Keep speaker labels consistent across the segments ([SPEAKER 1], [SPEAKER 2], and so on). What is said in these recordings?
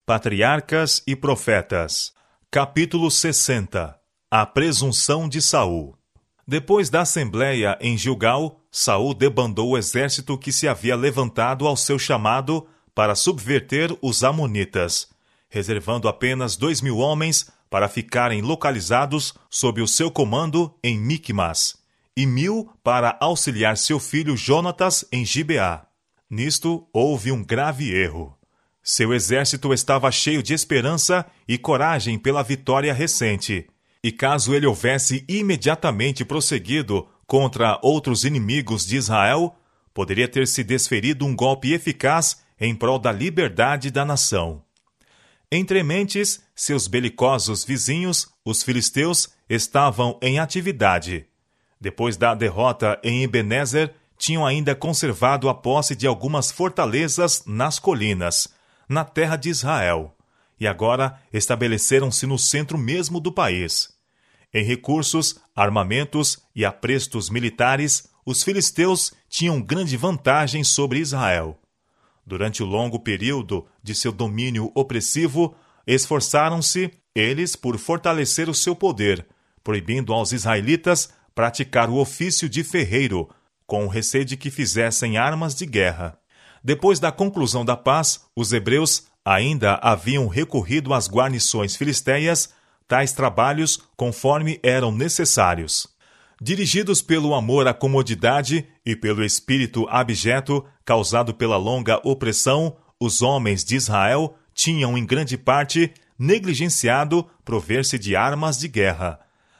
[SPEAKER 1] Patriarcas e Profetas. Capítulo 60. A presunção de Saul. Depois da assembleia em Gilgal, Saul debandou o exército que se havia levantado ao seu chamado para subverter os amonitas, reservando apenas 2.000 homens para ficarem localizados sob o seu comando em Micmas, e 1.000 para auxiliar seu filho Jonatas em Gibeá. Nisto houve um grave erro. Seu exército estava cheio de esperança e coragem pela vitória recente, e caso ele houvesse imediatamente prosseguido contra outros inimigos de Israel, poderia ter se desferido um golpe eficaz em prol da liberdade da nação. Entre mentes, seus belicosos vizinhos, os filisteus, estavam em atividade. Depois da derrota em Ebenezer, tinham ainda conservado a posse de algumas fortalezas nas colinas, na terra de Israel, e agora estabeleceram-se no centro mesmo do país. Em recursos, armamentos e aprestos militares, os filisteus tinham grande vantagem sobre Israel. Durante o longo período de seu domínio opressivo, esforçaram-se eles por fortalecer o seu poder, proibindo aos israelitas praticar o ofício de ferreiro, com o receio de que fizessem armas de guerra. Depois da conclusão da paz, os hebreus ainda haviam recorrido às guarnições filisteias, tais trabalhos conforme eram necessários. Dirigidos pelo amor à comodidade e pelo espírito abjeto causado pela longa opressão, os homens de Israel tinham em grande parte negligenciado prover-se de armas de guerra.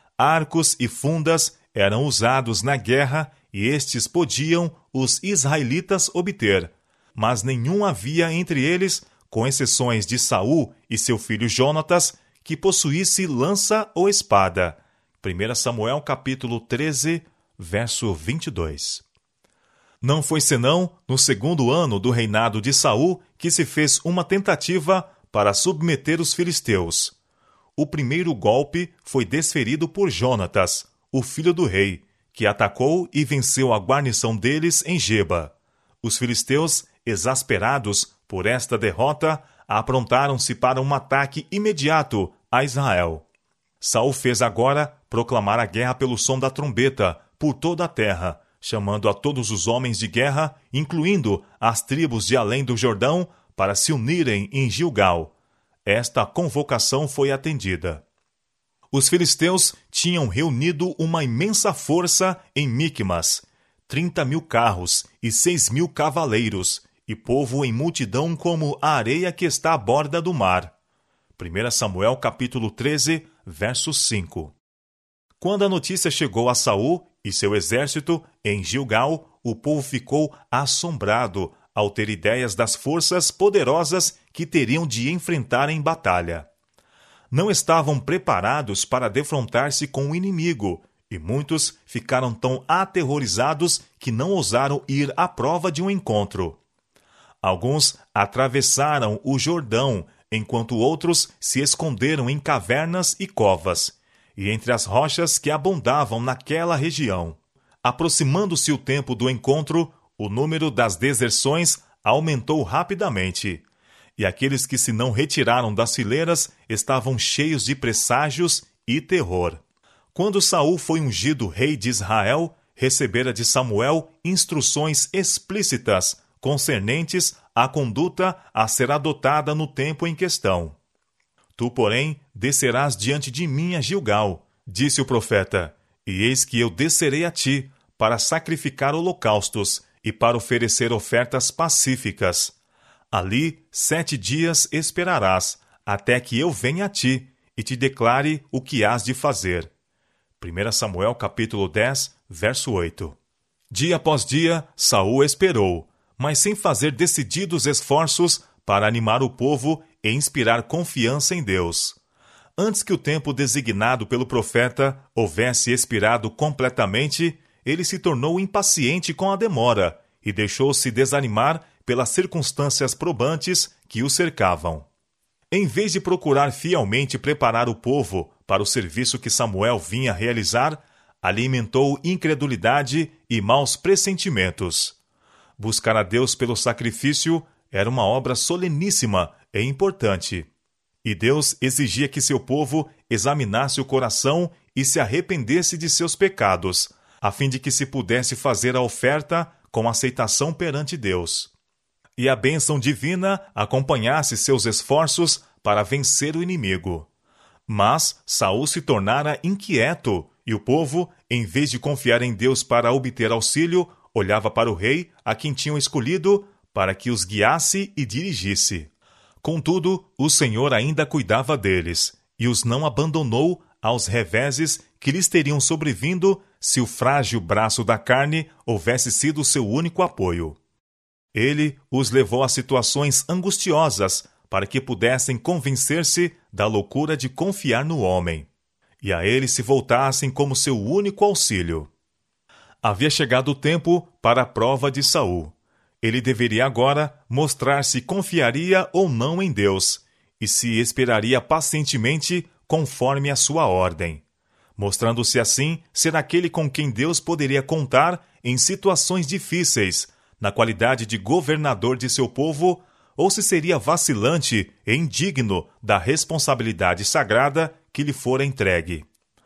[SPEAKER 1] Arcos e fundas eram usados na guerra e estes podiam os israelitas obter, mas nenhum havia entre eles, com exceções de Saul e seu filho Jonatas, que possuísse lança ou espada. 1 Samuel capítulo 13, verso 22. Não foi senão no 2º ano do reinado de Saul que se fez uma tentativa para submeter os filisteus. O primeiro golpe foi desferido por Jonatas, o filho do rei, que atacou e venceu a guarnição deles em Geba. Os filisteus, exasperados por esta derrota, aprontaram-se para um ataque imediato a Israel. Saul fez agora proclamar a guerra pelo som da trombeta por toda a terra, chamando a todos os homens de guerra, incluindo as tribos de além do Jordão, para se unirem em Gilgal. Esta convocação foi atendida. Os filisteus tinham reunido uma imensa força em Micmas, 30.000 carros e 6.000 cavaleiros, e povo em multidão como a areia que está à borda do mar. 1 Samuel capítulo 13, verso 5. Quando a notícia chegou a Saul e seu exército em Gilgal, o povo ficou assombrado ao ter ideias das forças poderosas que teriam de enfrentar em batalha. Não estavam preparados para defrontar-se com o inimigo, e muitos ficaram tão aterrorizados que não ousaram ir à prova de um encontro. Alguns atravessaram o Jordão, enquanto outros se esconderam em cavernas e covas, e entre as rochas que abundavam naquela região. Aproximando-se o tempo do encontro, o número das deserções aumentou rapidamente, e aqueles que se não retiraram das fileiras estavam cheios de presságios e terror. Quando Saul foi ungido rei de Israel, recebera de Samuel instruções explícitas concernentes à conduta a ser adotada no tempo em questão. Tu, porém, descerás diante de mim a Gilgal, disse o profeta, e eis que eu descerei a ti para sacrificar holocaustos e para oferecer ofertas pacíficas. Ali 7 dias esperarás, até que eu venha a ti e te declare o que hás de fazer. 1 Samuel capítulo 10, verso 8. Dia após dia, Saul esperou, mas sem fazer decididos esforços para animar o povo e inspirar confiança em Deus. Antes que o tempo designado pelo profeta houvesse expirado completamente, ele se tornou impaciente com a demora e deixou-se desanimar pelas circunstâncias probantes que o cercavam. Em vez de procurar fielmente preparar o povo para o serviço que Samuel vinha realizar, alimentou incredulidade e maus pressentimentos. Buscar a Deus pelo sacrifício era uma obra soleníssima é importante. E Deus exigia que seu povo examinasse o coração e se arrependesse de seus pecados, a fim de que se pudesse fazer a oferta com aceitação perante Deus. E a bênção divina acompanhasse seus esforços para vencer o inimigo. Mas Saul se tornara inquieto, e o povo, em vez de confiar em Deus para obter auxílio, olhava para o rei, a quem tinham escolhido, para que os guiasse e dirigisse. Contudo, o Senhor ainda cuidava deles, e os não abandonou aos reveses que lhes teriam sobrevindo se o frágil braço da carne houvesse sido seu único apoio. Ele os levou a situações angustiosas para que pudessem convencer-se da loucura de confiar no homem, e a ele se voltassem como seu único auxílio. Havia chegado o tempo para a prova de Saul. Ele deveria agora mostrar se confiaria ou não em Deus, e se esperaria pacientemente conforme a sua ordem, mostrando-se assim ser aquele com quem Deus poderia contar em situações difíceis, na qualidade de governador de seu povo, ou se seria vacilante e indigno da responsabilidade sagrada que lhe fora entregue.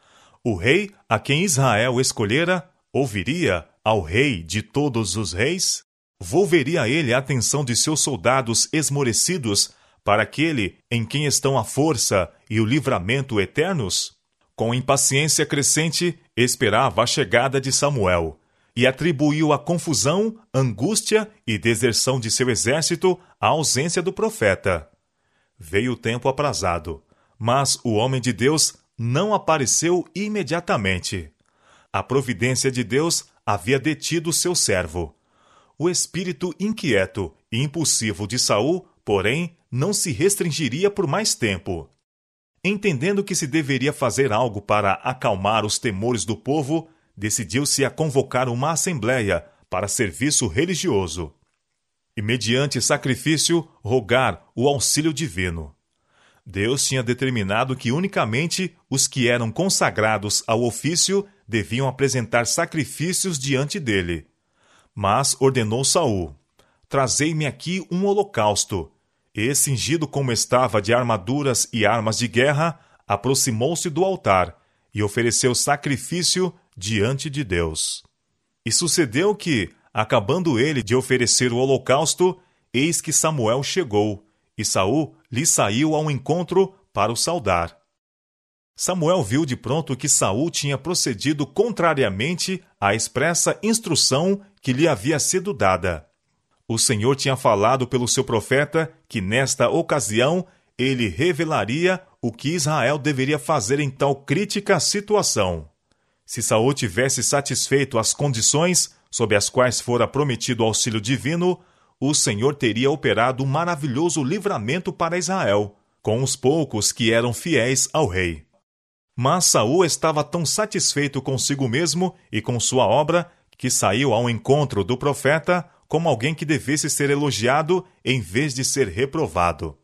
[SPEAKER 1] O rei a quem Israel escolhera ouviria ao rei de todos os reis? Volveria ele a atenção de seus soldados esmorecidos para aquele em quem estão a força e o livramento eternos? Com impaciência crescente, esperava a chegada de Samuel, e atribuiu a confusão, angústia e deserção de seu exército à ausência do profeta. Veio o tempo aprazado, mas o homem de Deus não apareceu imediatamente. A providência de Deus havia detido seu servo. O espírito inquieto e impulsivo de Saul, porém, não se restringiria por mais tempo. Entendendo que se deveria fazer algo para acalmar os temores do povo, decidiu-se a convocar uma assembleia para serviço religioso e, mediante sacrifício, rogar o auxílio divino. Deus tinha determinado que unicamente os que eram consagrados ao ofício deviam apresentar sacrifícios diante dele. Mas ordenou Saul: trazei-me aqui um holocausto. E, cingido como estava de armaduras e armas de guerra, aproximou-se do altar e ofereceu sacrifício diante de Deus. E sucedeu que, acabando ele de oferecer o holocausto, eis que Samuel chegou, e Saul lhe saiu ao encontro para o saudar. Samuel viu de pronto que Saul tinha procedido contrariamente à expressa instrução que lhe havia sido dada. O Senhor tinha falado pelo seu profeta que, nesta ocasião, ele revelaria o que Israel deveria fazer em tal crítica situação. Se Saul tivesse satisfeito as condições sob as quais fora prometido o auxílio divino, o Senhor teria operado um maravilhoso livramento para Israel, com os poucos que eram fiéis ao rei. Mas Saul estava tão satisfeito consigo mesmo e com sua obra que saiu ao encontro do profeta como alguém que devesse ser elogiado em vez de ser reprovado.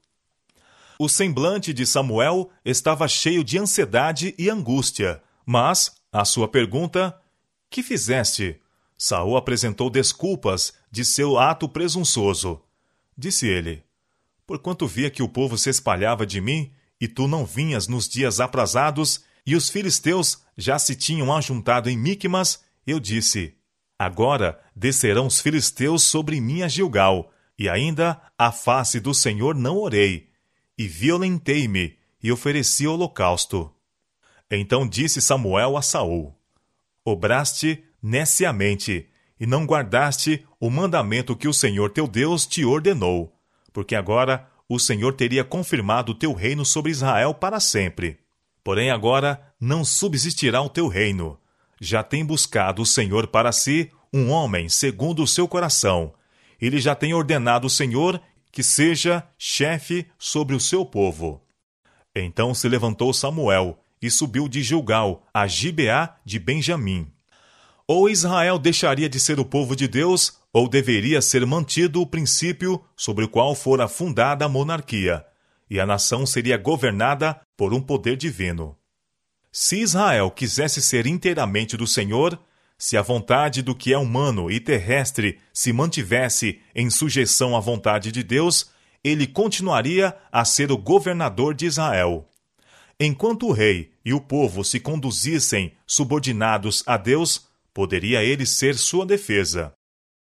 [SPEAKER 1] O semblante de Samuel estava cheio de ansiedade e angústia, mas, à sua pergunta, que fizeste? Saul apresentou desculpas de seu ato presunçoso. Disse ele: porquanto via que o povo se espalhava de mim, e tu não vinhas nos dias aprazados, e os filisteus já se tinham ajuntado em Micmas, eu disse: agora descerão os filisteus sobre mim a Gilgal, e ainda à face do Senhor não orei, e violentei-me, e ofereci holocausto. Então disse Samuel a Saul: obraste neciamente, e não guardaste o mandamento que o Senhor teu Deus te ordenou, porque agora o Senhor teria confirmado o teu reino sobre Israel para sempre. Porém agora não subsistirá o teu reino. Já tem buscado o Senhor para si um homem segundo o seu coração. Ele já tem ordenado o Senhor que seja chefe sobre o seu povo. Então se levantou Samuel e subiu de Gilgal a Gibeá de Benjamim. Ou Israel deixaria de ser o povo de Deus, ou deveria ser mantido o princípio sobre o qual fora fundada a monarquia, e a nação seria governada por um poder divino. Se Israel quisesse ser inteiramente do Senhor, se a vontade do que é humano e terrestre se mantivesse em sujeição à vontade de Deus, ele continuaria a ser o governador de Israel. Enquanto o rei e o povo se conduzissem subordinados a Deus, poderia ele ser sua defesa.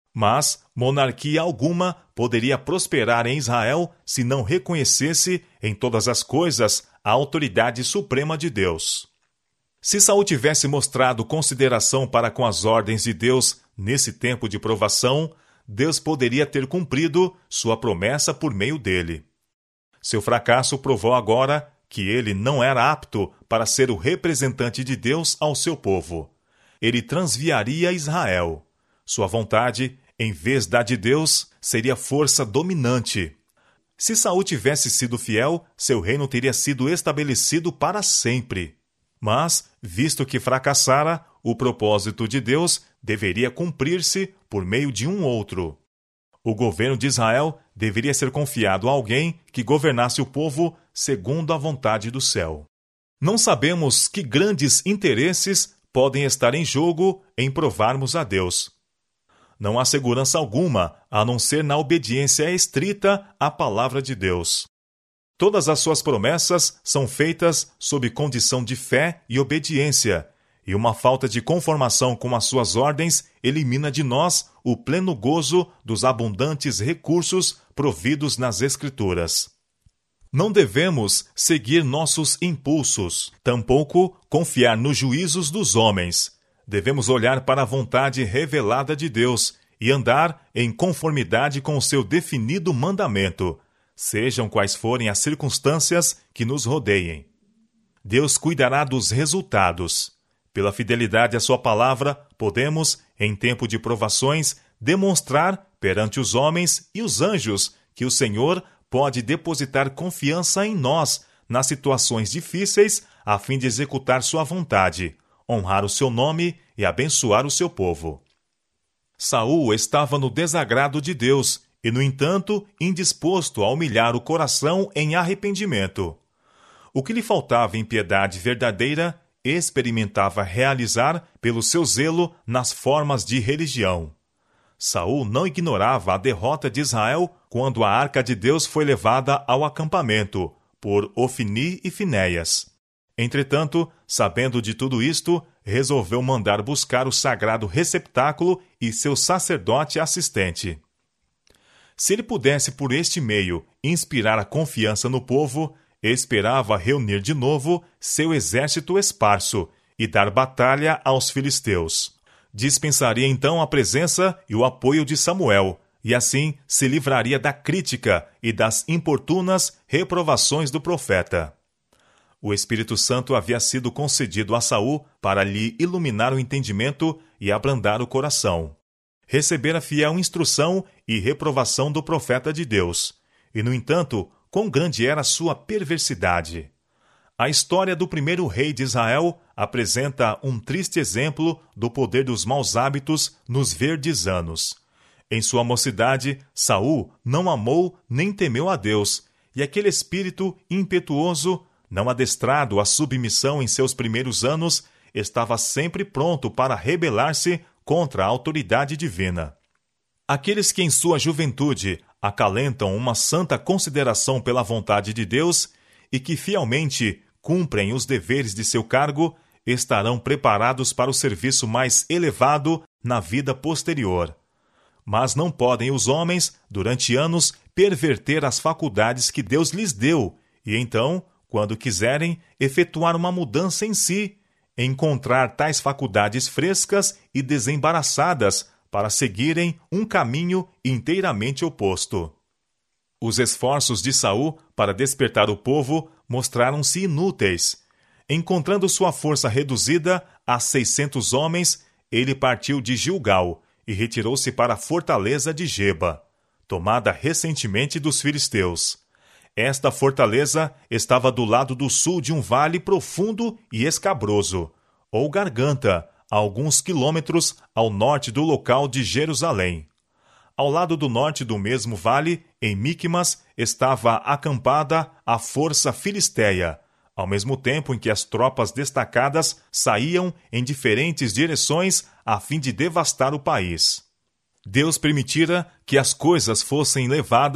[SPEAKER 1] Mas monarquia alguma poderia prosperar em Israel se não reconhecesse em todas as coisas a autoridade suprema de Deus. Se Saul tivesse mostrado consideração para com as ordens de Deus nesse tempo de provação, Deus poderia ter cumprido sua promessa por meio dele. Seu fracasso provou agora que ele não era apto para ser o representante de Deus ao seu povo. Ele transviaria Israel. Sua vontade, em vez da de Deus, seria força dominante. Se Saul tivesse sido fiel, seu reino teria sido estabelecido para sempre. Mas, visto que fracassara, o propósito de Deus deveria cumprir-se por meio de um outro. O governo de Israel deveria ser confiado a alguém que governasse o povo segundo a vontade do céu. Não sabemos que grandes interesses podem estar em jogo em provarmos a Deus. Não há segurança alguma, a não ser na obediência estrita à palavra de Deus. Todas as suas promessas são feitas sob condição de fé e obediência, e uma falta de conformação com as suas ordens elimina de nós o pleno gozo dos abundantes recursos providos nas Escrituras. Não devemos seguir nossos impulsos, tampouco confiar nos juízos dos homens. Devemos olhar para a vontade revelada de Deus e andar em conformidade com o seu definido mandamento, sejam quais forem as circunstâncias que nos rodeiem. Deus cuidará dos resultados. Pela fidelidade à sua palavra, podemos, em tempo de provações, demonstrar perante os homens e os anjos que o Senhor pode depositar confiança em nós nas situações difíceis a fim de executar sua vontade, honrar o seu nome e abençoar o seu povo. Saul estava no desagrado de Deus e, no entanto, indisposto a humilhar o coração em arrependimento. O que lhe faltava em piedade verdadeira, experimentava realizar pelo seu zelo nas formas de religião. Saul não ignorava a derrota de Israel quando a arca de Deus foi levada ao acampamento por Ofni e Finéias. Entretanto, sabendo de tudo isto, resolveu mandar buscar o sagrado receptáculo e seu sacerdote assistente. Se ele pudesse por este meio inspirar a confiança no povo, esperava reunir de novo seu exército esparso e dar batalha aos filisteus. Dispensaria então a presença e o apoio de Samuel, e assim se livraria da crítica e das importunas reprovações do profeta. O Espírito Santo havia sido concedido a Saul para lhe iluminar o entendimento e abrandar o coração. Recebera fiel instrução e reprovação do profeta de Deus, e, no entanto, quão grande era a sua perversidade. A história do primeiro rei de Israel apresenta um triste exemplo do poder dos maus hábitos nos verdes anos. Em sua mocidade, Saul não amou nem temeu a Deus, e aquele espírito impetuoso, não adestrado à submissão em seus primeiros anos, estava sempre pronto para rebelar-se contra a autoridade divina. Aqueles que em sua juventude acalentam uma santa consideração pela vontade de Deus e que fielmente cumprem os deveres de seu cargo, estarão preparados para o serviço mais elevado na vida posterior. Mas não podem os homens, durante anos, perverter as faculdades que Deus lhes deu e então, quando quiserem, efetuar uma mudança em si, encontrar tais faculdades frescas e desembaraçadas para seguirem um caminho inteiramente oposto. Os esforços de Saul para despertar o povo mostraram-se inúteis. Encontrando sua força reduzida a 600 homens, ele partiu de Gilgal e retirou-se para a fortaleza de Geba, tomada recentemente dos filisteus. Esta fortaleza estava do lado do sul de um vale profundo e escabroso, ou garganta, a alguns quilômetros ao norte do local de Jerusalém. Ao lado do norte do mesmo vale, em Micmas, estava acampada a força filisteia, ao mesmo tempo em que as tropas destacadas saíam em diferentes direções a fim de devastar o país. Deus permitira que as coisas fossem levadas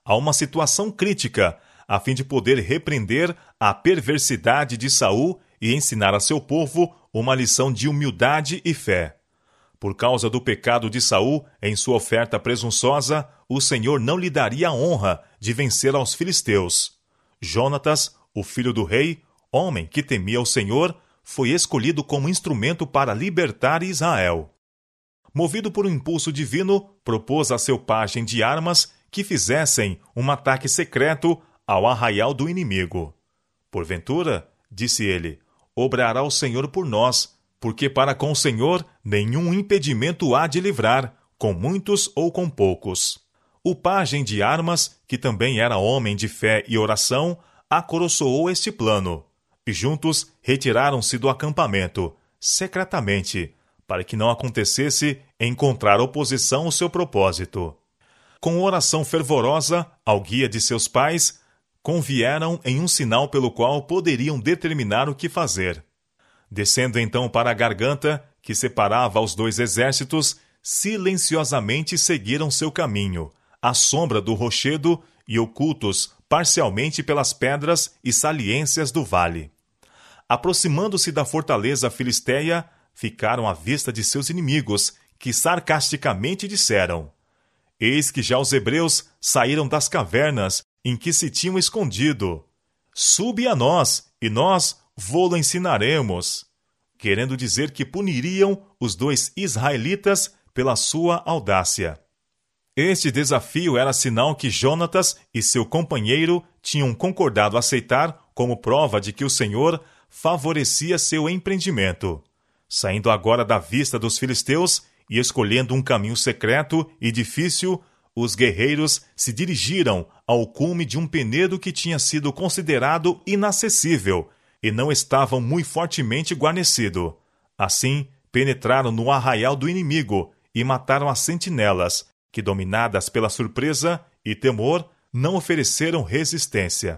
[SPEAKER 1] a uma situação crítica, a fim de poder repreender a perversidade de Saul e ensinar a seu povo uma lição de humildade e fé. Por causa do pecado de Saul, em sua oferta presunçosa, o Senhor não lhe daria a honra de vencer aos filisteus. Jonatas, o filho do rei, homem que temia o Senhor, foi escolhido como instrumento para libertar Israel. Movido por um impulso divino, propôs a seu pajem de armas que fizessem um ataque secreto ao arraial do inimigo. Porventura, disse ele, obrará o Senhor por nós, porque para com o Senhor nenhum impedimento há de livrar, com muitos ou com poucos. O pajem de armas, que também era homem de fé e oração, acoroçoou este plano, e juntos retiraram-se do acampamento, secretamente, para que não acontecesse encontrar oposição ao seu propósito. Com oração fervorosa, ao guia de seus pais, convieram em um sinal pelo qual poderiam determinar o que fazer. Descendo então para a garganta, que separava os dois exércitos, silenciosamente seguiram seu caminho, à sombra do rochedo e ocultos parcialmente pelas pedras e saliências do vale. Aproximando-se da fortaleza filisteia, ficaram à vista de seus inimigos, que sarcasticamente disseram: Eis que já os hebreus saíram das cavernas em que se tinham escondido. Sube a nós, e nós vô-lo ensinaremos, querendo dizer que puniriam os dois israelitas pela sua audácia. Este desafio era sinal que Jonatas e seu companheiro tinham concordado aceitar como prova de que o Senhor favorecia seu empreendimento. Saindo agora da vista dos filisteus e escolhendo um caminho secreto e difícil, os guerreiros se dirigiram ao cume de um penedo que tinha sido considerado inacessível e não estava muito fortemente guarnecido. Assim, penetraram no arraial do inimigo e mataram as sentinelas, que, dominadas pela surpresa e temor, não ofereceram resistência.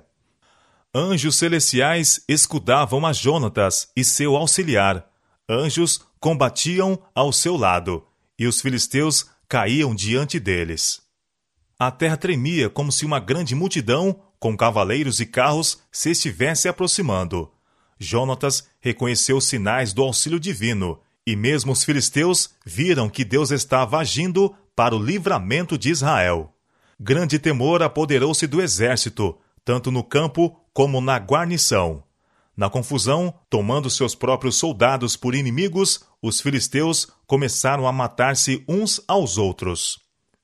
[SPEAKER 1] Anjos celestiais escudavam a Jonatas e seu auxiliar. Anjos combatiam ao seu lado, e os filisteus caíam diante deles. A terra tremia como se uma grande multidão, com cavaleiros e carros, se estivesse aproximando. Jonatas reconheceu os sinais do auxílio divino, e mesmo os filisteus viram que Deus estava agindo para o livramento de Israel. Grande temor apoderou-se do exército, tanto no campo como na guarnição. Na confusão, tomando seus próprios soldados por inimigos, os filisteus começaram a matar-se uns aos outros.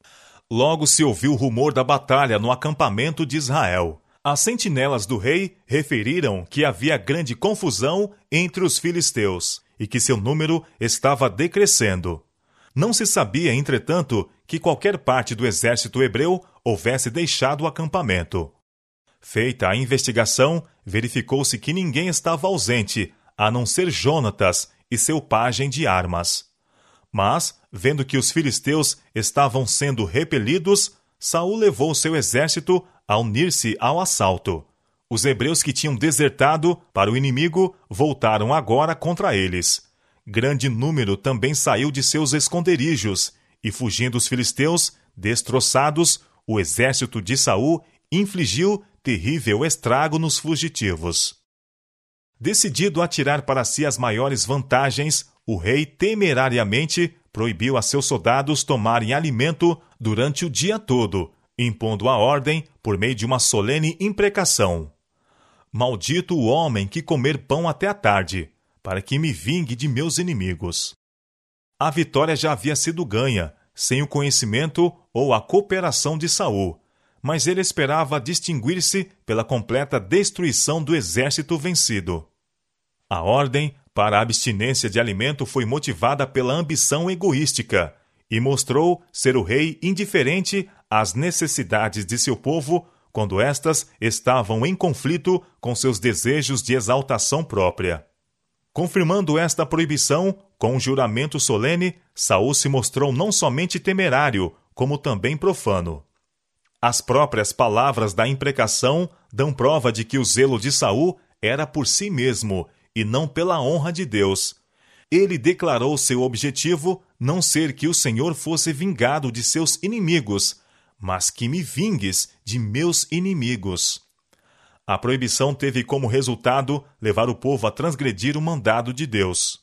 [SPEAKER 1] Logo se ouviu o rumor da batalha no acampamento de Israel. As sentinelas do rei referiram que havia grande confusão entre os filisteus e que seu número estava decrescendo. Não se sabia, entretanto, que qualquer parte do exército hebreu houvesse deixado o acampamento. Feita a investigação, verificou-se que ninguém estava ausente, a não ser Jonatas e seu pajem de armas. Mas, vendo que os filisteus estavam sendo repelidos, Saul levou seu exército a unir-se ao assalto. Os hebreus que tinham desertado para o inimigo voltaram agora contra eles. Grande número também saiu de seus esconderijos, e fugindo os filisteus, destroçados, o exército de Saul infligiu terrível estrago nos fugitivos. Decidido a tirar para si as maiores vantagens, o rei temerariamente proibiu a seus soldados tomarem alimento durante o dia todo, impondo a ordem por meio de uma solene imprecação: Maldito o homem que comer pão até a tarde, para que me vingue de meus inimigos. A vitória já havia sido ganha, sem o conhecimento ou a cooperação de Saul, mas ele esperava distinguir-se pela completa destruição do exército vencido. A ordem para a abstinência de alimento foi motivada pela ambição egoística e mostrou ser o rei indiferente às necessidades de seu povo quando estas estavam em conflito com seus desejos de exaltação própria. Confirmando esta proibição, com um juramento solene, Saul se mostrou não somente temerário, como também profano. As próprias palavras da imprecação dão prova de que o zelo de Saul era por si mesmo e não pela honra de Deus. Ele declarou seu objetivo não ser que o Senhor fosse vingado de seus inimigos, mas que me vingues de meus inimigos. A proibição teve como resultado levar o povo a transgredir o mandado de Deus.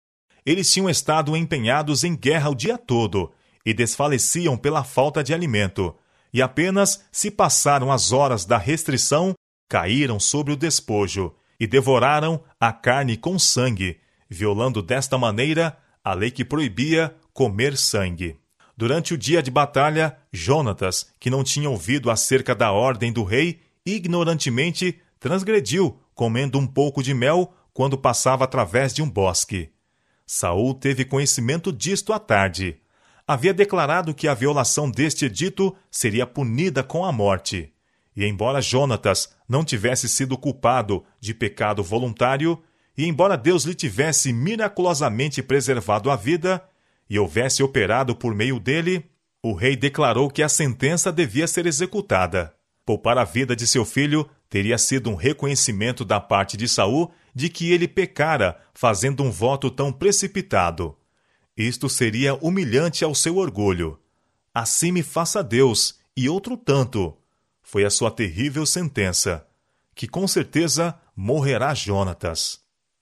[SPEAKER 1] Eles tinham estado empenhados em guerra o dia todo e desfaleciam pela falta de alimento, e apenas se passaram as horas da restrição, caíram sobre o despojo e devoraram a carne com sangue, violando desta maneira a lei que proibia comer sangue. Durante o dia de batalha, Jonatas, que não tinha ouvido acerca da ordem do rei, ignorantemente transgrediu, comendo um pouco de mel quando passava através de um bosque. Saul teve conhecimento disto à tarde. Havia declarado que a violação deste edito seria punida com a morte. E embora Jonatas não tivesse sido culpado de pecado voluntário, e embora Deus lhe tivesse miraculosamente preservado a vida, e houvesse operado por meio dele, o rei declarou que a sentença devia ser executada. Poupar a vida de seu filho teria sido um reconhecimento da parte de Saul de que ele pecara fazendo um voto tão precipitado. Isto seria humilhante ao seu orgulho. Assim me faça Deus, e outro tanto. Foi a sua terrível sentença, que com certeza morrerá Jonatas.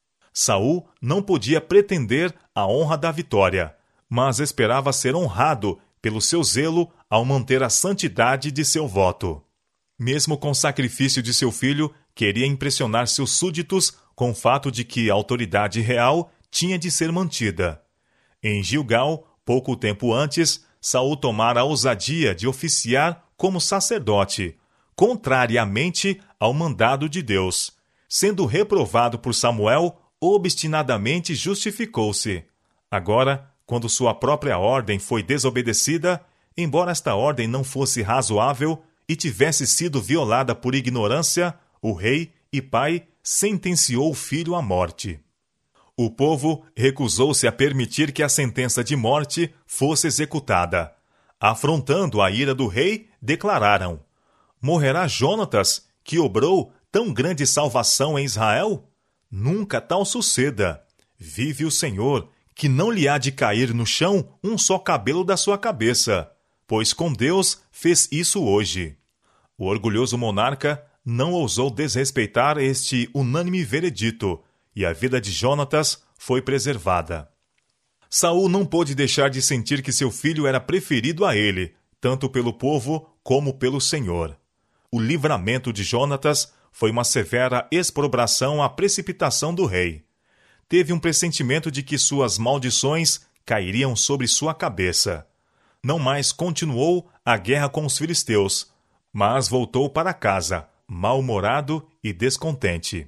[SPEAKER 1] Saul não podia pretender a honra da vitória, mas esperava ser honrado pelo seu zelo ao manter a santidade de seu voto. Mesmo com o sacrifício de seu filho, queria impressionar seus súditos com o fato de que a autoridade real tinha de ser mantida. Em Gilgal, pouco tempo antes, Saul tomara a ousadia de oficiar como sacerdote, contrariamente ao mandado de Deus. Sendo reprovado por Samuel, obstinadamente justificou-se. Agora, quando sua própria ordem foi desobedecida, embora esta ordem não fosse razoável e tivesse sido violada por ignorância, o rei e pai sentenciou o filho à morte. O povo recusou-se a permitir que a sentença de morte fosse executada. Afrontando a ira do rei, declararam: morrerá Jonatas, que obrou tão grande salvação em Israel? Nunca tal suceda. Vive o Senhor, que não lhe há de cair no chão um só cabelo da sua cabeça, pois com Deus fez isso hoje. O orgulhoso monarca não ousou desrespeitar este unânime veredito, e a vida de Jonatas foi preservada. Saul não pôde deixar de sentir que seu filho era preferido a ele, tanto pelo povo como pelo Senhor. O livramento de Jonatas foi uma severa exprobração à precipitação do rei. Teve um pressentimento de que suas maldições cairiam sobre sua cabeça. Não mais continuou a guerra com os filisteus, mas voltou para casa, mal-humorado e descontente.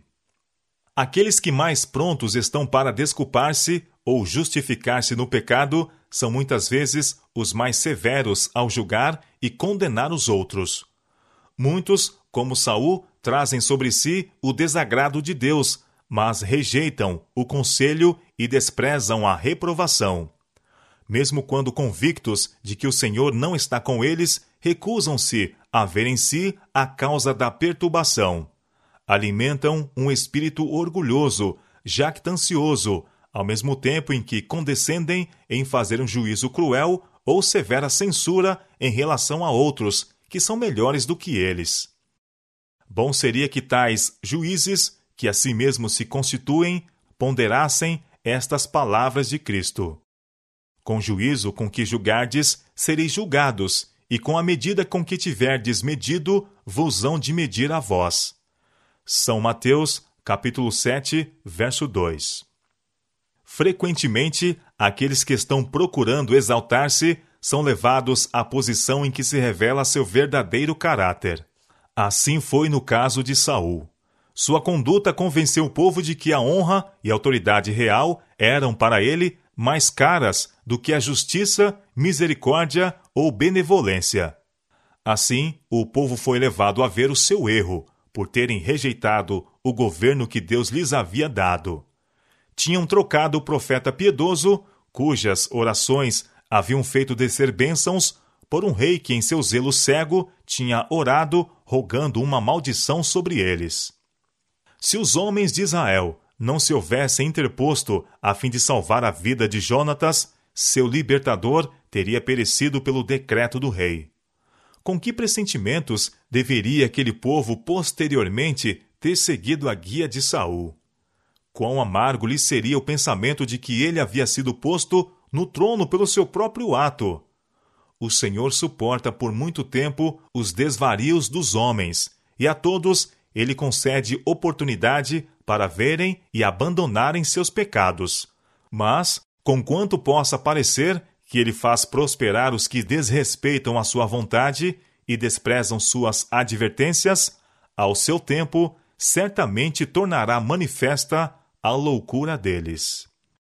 [SPEAKER 1] Aqueles que mais prontos estão para desculpar-se ou justificar-se no pecado são muitas vezes os mais severos ao julgar e condenar os outros. Muitos, como Saul, trazem sobre si o desagrado de Deus, mas rejeitam o conselho e desprezam a reprovação. Mesmo quando convictos de que o Senhor não está com eles, recusam-se a ver em si a causa da perturbação. Alimentam um espírito orgulhoso, jactancioso, ao mesmo tempo em que condescendem em fazer um juízo cruel ou severa censura em relação a outros, que são melhores do que eles. Bom seria que tais juízes, que a si mesmos se constituem, ponderassem estas palavras de Cristo. Com juízo com que julgardes, sereis julgados, e com a medida com que tiverdes medido, vos hão de medir a vós. São Mateus, capítulo 7, verso 2. Frequentemente, aqueles que estão procurando exaltar-se são levados à posição em que se revela seu verdadeiro caráter. Assim foi no caso de Saul. Sua conduta convenceu o povo de que a honra e a autoridade real eram para ele mais caras do que a justiça, misericórdia ou benevolência. Assim, o povo foi levado a ver o seu erro, por terem rejeitado o governo que Deus lhes havia dado. Tinham trocado o profeta piedoso, cujas orações haviam feito descer bênçãos, por um rei que em seu zelo cego tinha orado, rogando uma maldição sobre eles. Se os homens de Israel não se houvessem interposto a fim de salvar a vida de Jonatas, seu libertador teria perecido pelo decreto do rei. Com que pressentimentos deveria aquele povo posteriormente ter seguido a guia de Saul? Quão amargo lhe seria o pensamento de que ele havia sido posto no trono pelo seu próprio ato. O Senhor suporta por muito tempo os desvarios dos homens, e a todos ele concede oportunidade para verem e abandonarem seus pecados. Mas, conquanto possa parecer que ele faz prosperar os que desrespeitam a sua vontade e desprezam suas advertências, ao seu tempo, certamente tornará manifesta a loucura deles.